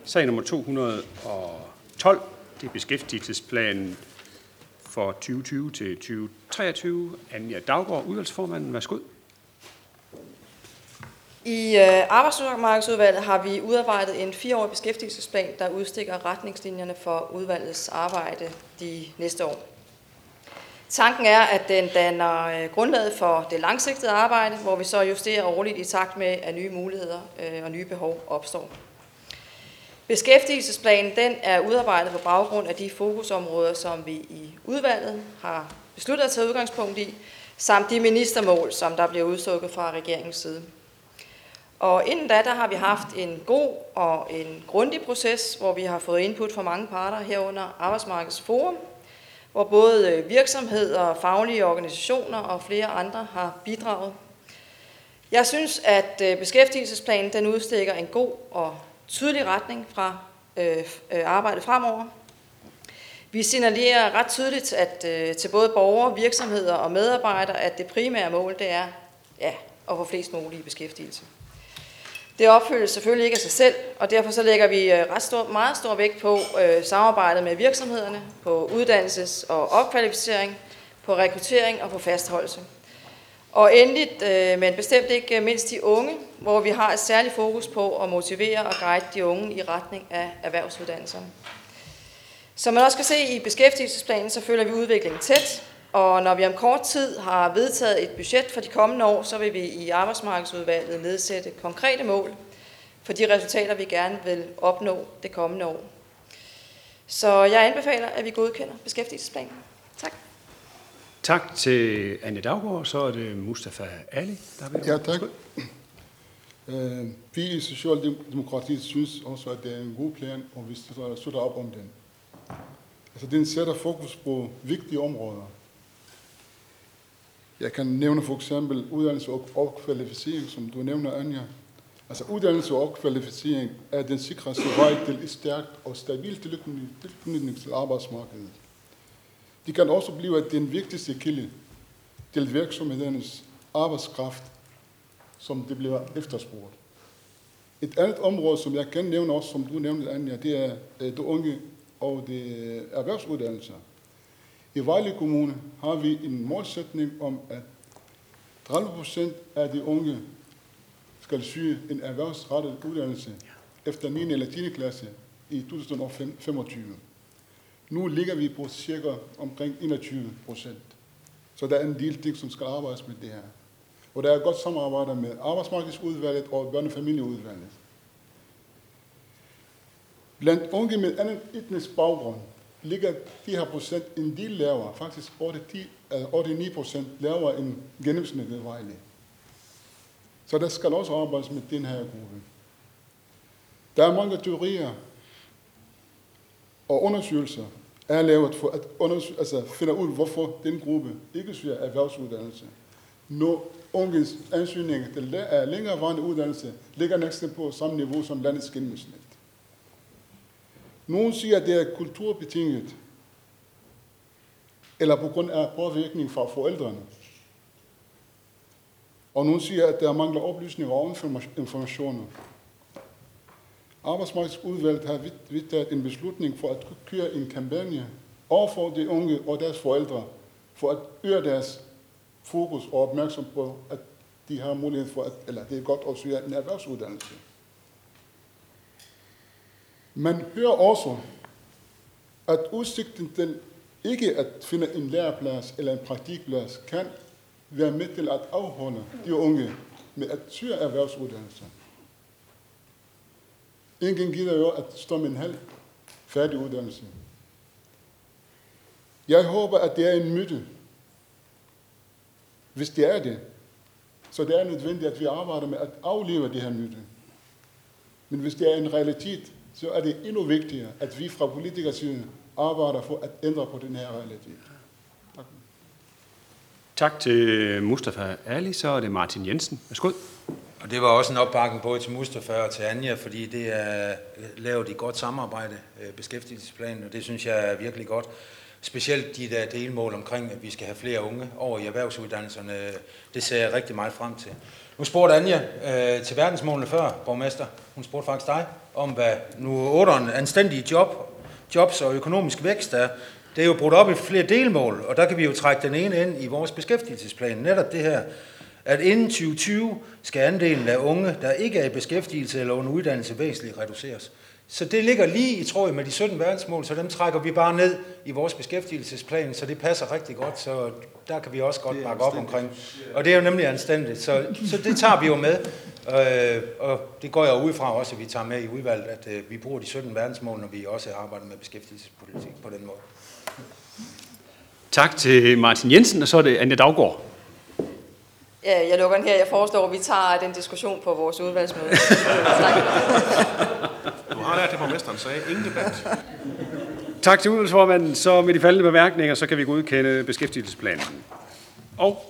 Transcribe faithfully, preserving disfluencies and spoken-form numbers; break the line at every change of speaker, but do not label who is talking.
Sag nummer to hundrede og tolv, det er beskæftigelsesplanen for tyve tyve til tyve treogtyve. Anja Daugaard, udvalgsformanden. Værsgo.
I øh, Arbejdsmarkedsudvalget har vi udarbejdet en fireårig beskæftigelsesplan, der udstikker retningslinjerne for udvalgets arbejde de næste år. Tanken er, at den danner grundlaget for det langsigtede arbejde, hvor vi så justerer årligt i takt med, at nye muligheder øh, og nye behov opstår. Beskæftigelsesplanen den er udarbejdet på baggrund af de fokusområder, som vi i udvalget har besluttet at tage udgangspunkt i, samt de ministermål, som der bliver udstukket fra regeringens side. Og inden da, der har vi haft en god og en grundig proces, hvor vi har fået input fra mange parter herunder Arbejdsmarkedsforum, hvor både virksomheder, faglige organisationer og flere andre har bidraget. Jeg synes, at beskæftigelsesplanen den udstikker en god og tydelig retning fra øh, arbejdet fremover. Vi signalerer ret tydeligt at, øh, til både borgere, virksomheder og medarbejdere, at det primære mål det er ja, at få flest mulige i beskæftigelse. Det opfyldes selvfølgelig ikke af sig selv, og derfor så lægger vi ret stor, meget stor vægt på øh, samarbejdet med virksomhederne, på uddannelses- og opkvalificering, på rekruttering og på fastholdelse. Og endeligt, øh, men bestemt ikke mindst de unge, hvor vi har et særligt fokus på at motivere og guide de unge i retning af erhvervsuddannelserne. Som man også kan se i beskæftigelsesplanen, så følger vi udviklingen tæt, og når vi om kort tid har vedtaget et budget for de kommende år, så vil vi i Arbejdsmarkedsudvalget nedsætte konkrete mål for de resultater, vi gerne vil opnå det kommende år. Så jeg anbefaler, at vi godkender beskæftigelsesplanen. Tak.
Tak til Anja Daugaard. Så er det Mustafa Ali, der vil.
Ja, tak. Uh, vi i Socialdemokratiet synes også, at det er en god plan, og vi støtter op om den. Altså, den sætter fokus på vigtige områder. Jeg kan nævne for eksempel uddannelse og opkvalificering, som du nævner, Anja. Altså, uddannelse og opkvalificering er den sikreste vej til et stærkt og stabilt tilknytning til arbejdsmarkedet. Det kan også blive den vigtigste kilde til virksomhedernes arbejdskraft, som det bliver efterspurgt. Et andet område, som jeg kan nævne også, som du nævnte, Anja, det er det unge og det erhvervsuddannelser. I Vejle Kommune har vi en målsætning om, at tredive procent af de unge skal søge en erhvervsrettet uddannelse efter niende eller tiende klasse i to tusind og femogtyve. Nu ligger vi på cirka omkring enogtyve procent. Så der er en del ting, som skal arbejdes med det her. Og der er godt samarbejde med Arbejdsmarkedsudvalget og Børne- og Familieudvalget. Blandt unge med anden etnisk baggrund ligger de her procent en del lavere, faktisk otte-ni procent lavere end gennemsnittet i Vejle. Så der skal også arbejdes med den her gruppe. Der er mange teorier og undersøgelser, er lavet for at undersøge, altså finde ud, hvorfor den gruppe ikke søger erhvervsuddannelse. Når unges ansøgning til længerevarende uddannelse ligger næsten på samme niveau som landets gennemsnit. Nogle siger, at det er kulturbetinget, eller på grund af påvirkning fra forældrene. Og nogle siger, at der mangler oplysninger og informationer. Arbejdsmarkedsudvalget har vedtaget en beslutning for at køre en kampagne overfor de unge og deres forældre, for at øge deres fokus og opmærksom på, at de har mulighed for, at, eller det er godt at søge en erhvervsuddannelse. Man hører også, at udsigten til ikke at finde en læreplads eller en praktikplads kan være med til at afholde de unge med at søge erhvervsuddannelse. Ingen gider jo at stå med en halv færdig uddannelse. Jeg håber, at det er en myte. Hvis det er det, så det er nødvendigt, at vi arbejder med at afleve det her myte. Men hvis det er en realitet, så er det endnu vigtigere, at vi fra politikers side arbejder for at ændre på den her realitet. Tak.
Tak til Mustafa Ali, så er det Martin Jensen. Værsgo.
Og det var også en opbakning både til Mustafa og til Anja, fordi det er lavet i godt samarbejde, beskæftigelsesplanen, og det synes jeg er virkelig godt. Specielt de der delmål omkring, at vi skal have flere unge over i erhvervsuddannelserne, det ser jeg rigtig meget frem til. Nu spurgte Anja øh, til verdensmålene før, borgmester. Hun spurgte faktisk dig om, hvad nu otteren anstændige job, jobs og økonomisk vækst er. Det er jo brudt op i flere delmål, og der kan vi jo trække den ene ind i vores beskæftigelsesplan. Netop det her, at inden tyve tyve skal andelen af unge, der ikke er i beskæftigelse eller under uddannelse, væsentligt reduceres. Så det ligger lige i tråd med de sytten verdensmål, så dem trækker vi bare ned i vores beskæftigelsesplan, så det passer rigtig godt, så der kan vi også godt bakke op omkring. Og det er jo nemlig anstændigt, så, så det tager vi jo med, øh, og det går jeg ud fra også, at vi tager med i udvalget, at øh, vi bruger de sytten verdensmål, når vi også arbejder med beskæftigelsespolitik på den måde.
Tak til Martin Jensen, og så er det Anja Daugaard.
Ja, jeg lukker den her. Jeg foreslår, at vi tager den diskussion på vores udvalgsmøde.
Du har lært det, borgmesteren sagde. Ingen debat.
Tak til udvalgsformanden. Så med de faldende bemærkninger, så kan vi godkende beskæftigelsesplanen. Og